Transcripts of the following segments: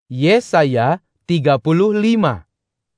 Yesaya 35.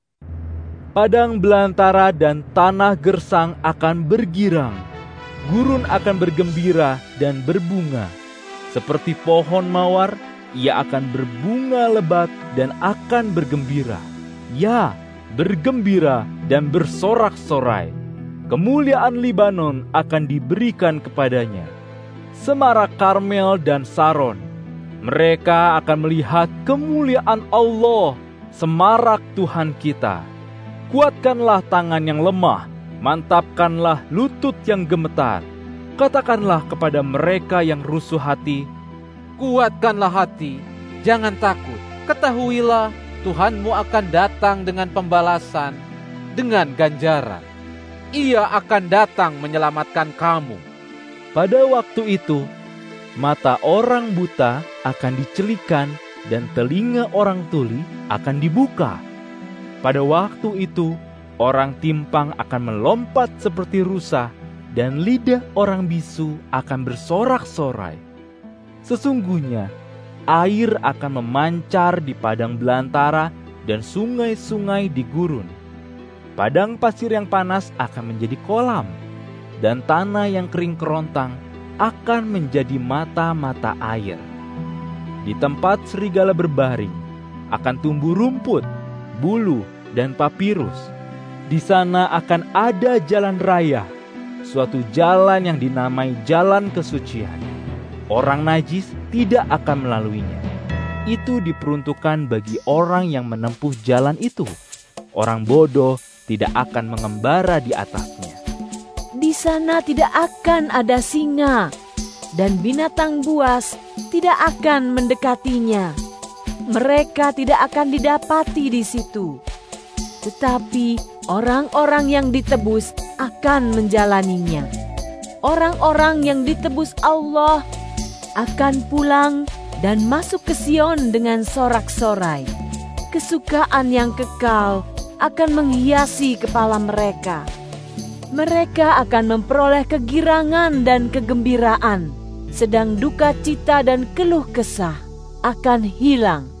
Padang belantara dan tanah gersang akan bergirang, gurun akan bergembira dan berbunga. Seperti pohon mawar, ia akan berbunga lebat dan akan bergembira. Ya, bergembira dan bersorak-sorai. Kemuliaan Libanon akan diberikan kepadanya. Semarak Karmel dan Saron. Mereka akan melihat kemuliaan Allah, semarak Tuhan kita. Kuatkanlah tangan yang lemah, mantapkanlah lutut yang gemetar. Katakanlah kepada mereka yang rusuh hati, Kuatkanlah hati, jangan takut. Ketahuilah, Tuhanmu akan datang dengan pembalasan, dengan ganjaran. Ia akan datang menyelamatkan kamu. pada waktu itu, mata orang buta akan dicelikan dan telinga orang tuli akan dibuka. Pada waktu itu, orang timpang akan melompat seperti rusa dan lidah orang bisu akan bersorak-sorai. Sesungguhnya, air akan memancar di padang belantara dan sungai-sungai di gurun. Padang pasir yang panas akan menjadi kolam, dan tanah yang kering kerontang akan menjadi mata-mata air. Di tempat serigala berbaring akan tumbuh rumput, bulu, dan papirus. Di sana akan ada jalan raya, suatu jalan yang dinamai jalan kesucian. Orang najis tidak akan melaluinya. Itu diperuntukkan bagi orang yang menempuh jalan itu. Orang bodoh tidak akan mengembara di atasnya. Di sana tidak akan ada singa, dan binatang buas tidak akan mendekatinya. Mereka tidak akan didapati di situ. Tetapi orang-orang yang ditebus akan menjalaninya. Orang-orang yang ditebus Allah akan pulang dan masuk ke Sion dengan sorak-sorai. Kesukaan yang kekal akan menghiasi kepala mereka. Mereka akan memperoleh kegirangan dan kegembiraan, sedang duka cita dan keluh kesah akan hilang.